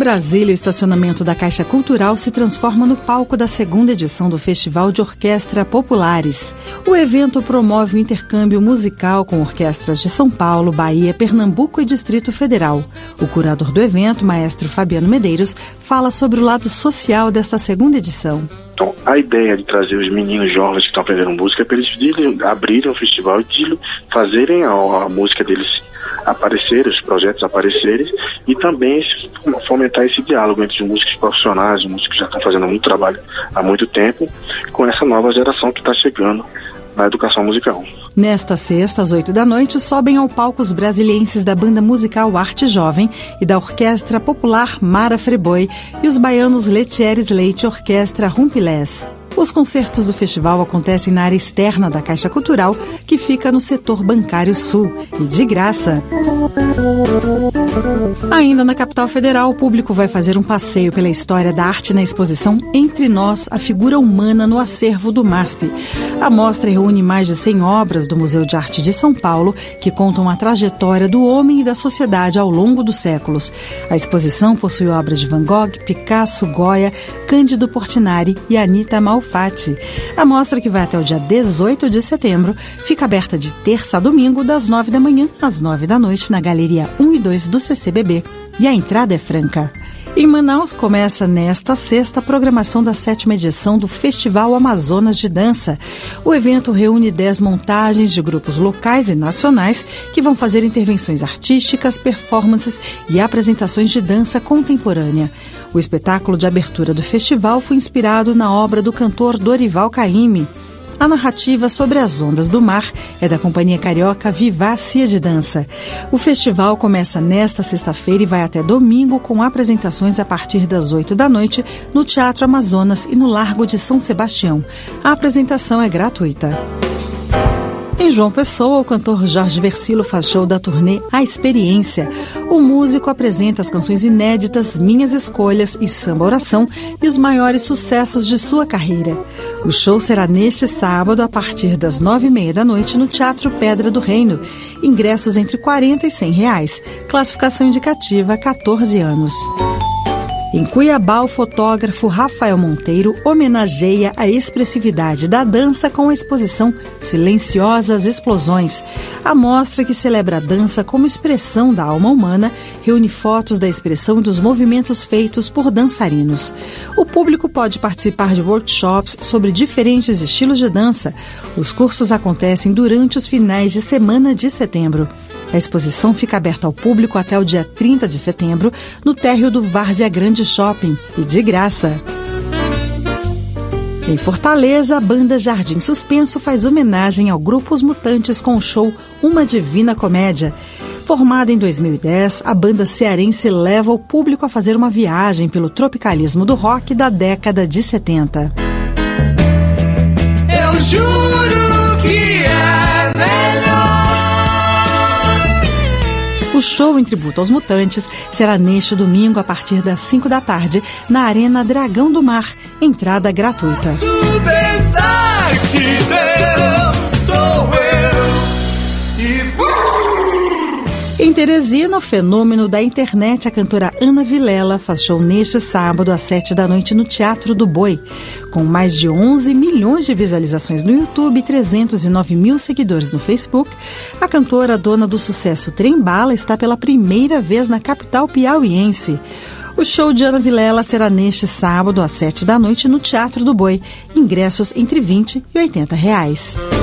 Brasília, o estacionamento da Caixa Cultural se transforma no palco da segunda edição do Festival de Orquestra Populares. O evento promove o intercâmbio musical com orquestras de São Paulo, Bahia, Pernambuco e Distrito Federal. O curador do evento, maestro Fabiano Medeiros, fala sobre o lado social desta segunda edição. Então, a ideia de trazer os meninos jovens que estão aprendendo música é para eles abrirem o festival e de fazerem a música deles aparecer, os projetos aparecerem, e também fomentar esse diálogo entre os músicos profissionais, os músicos que já estão fazendo muito trabalho há muito tempo, com essa nova geração que está chegando na educação musical. Nesta sexta, às 8 da noite, sobem ao palco os brasilienses da banda musical Arte Jovem e da Orquestra Popular Mara Freboy e os baianos Letieres Leite Orquestra Rumpilés. Os concertos do festival acontecem na área externa da Caixa Cultural, que fica no setor bancário sul, e de graça. Ainda na capital federal, o público vai fazer um passeio pela história da arte na exposição Entre Nós, a Figura Humana no acervo do MASP. A mostra reúne mais de 100 obras do Museu de Arte de São Paulo, que contam a trajetória do homem e da sociedade ao longo dos séculos. A exposição possui obras de Van Gogh, Picasso, Goya, Cândido Portinari e Anita Malfatti. A mostra, que vai até o dia 18 de setembro, fica aberta de terça a domingo, das 9 da manhã às 9 da noite, na Galeria 1 e 2 do CCBB. E a entrada é franca. Em Manaus, começa nesta sexta a programação da 7ª edição do Festival Amazonas de Dança. O evento reúne 10 montagens de grupos locais e nacionais que vão fazer intervenções artísticas, performances e apresentações de dança contemporânea. O espetáculo de abertura do festival foi inspirado na obra do cantor Dorival Caymmi. A narrativa sobre as ondas do mar é da companhia carioca Vivácia de Dança. O festival começa nesta sexta-feira e vai até domingo, com apresentações a partir das 8 da noite no Teatro Amazonas e no Largo de São Sebastião. A apresentação é gratuita. Em João Pessoa, o cantor Jorge Versilo faz show da turnê A Experiência. O músico apresenta as canções inéditas Minhas Escolhas e Samba Oração e os maiores sucessos de sua carreira. O show será neste sábado, a partir das 9h30 da noite, no Teatro Pedra do Reino. Ingressos entre R$40 e R$100. Classificação indicativa 14 anos. Em Cuiabá, o fotógrafo Rafael Monteiro homenageia a expressividade da dança com a exposição Silenciosas Explosões. A mostra, que celebra a dança como expressão da alma humana, reúne fotos da expressão e dos movimentos feitos por dançarinos. O público pode participar de workshops sobre diferentes estilos de dança. Os cursos acontecem durante os finais de semana de setembro. A exposição fica aberta ao público até o dia 30 de setembro, no térreo do Várzea Grande Shopping, e de graça. Em Fortaleza, a banda Jardim Suspenso faz homenagem ao grupo Os Mutantes com o show Uma Divina Comédia. Formada em 2010, a banda cearense leva o público a fazer uma viagem pelo tropicalismo do rock da década de 70. Eu juro que é melhor. O show em tributo aos Mutantes será neste domingo, a partir das 5 da tarde, na Arena Dragão do Mar. Entrada gratuita. Posso pensar que Deus sou eu e... Em Teresina, o fenômeno da internet, a cantora Ana Vilela faz show neste sábado às 7 da noite no Teatro do Boi. Com mais de 11 milhões de visualizações no YouTube e 309 mil seguidores no Facebook, a cantora, dona do sucesso Trem Bala, está pela primeira vez na capital piauiense. O show de Ana Vilela será neste sábado às 7 da noite no Teatro do Boi. Ingressos entre R$20 e R$80.